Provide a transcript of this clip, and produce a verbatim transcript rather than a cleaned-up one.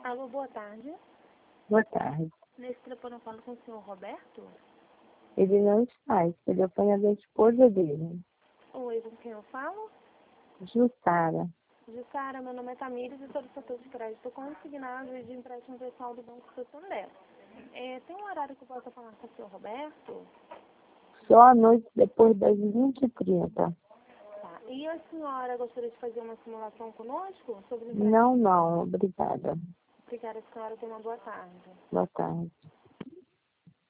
Alô, boa tarde. Boa tarde. Nesse telefone eu falo com o senhor Roberto? Ele não está, esse telefone é da esposa dele, Oi, com quem eu falo? Jussara. Jussara, meu nome é Tamires e sou do setor de crédito consignado e de empréstimo pessoal do Banco Santander. É, tem um horário que eu possa falar com o senhor Roberto? Só à noite depois das vinte e trinta. Tá. E a senhora gostaria de fazer uma simulação conosco sobre o empréstimo? Não, não, obrigada. Obrigada, senhora. Tenha uma boa tarde. Boa tarde.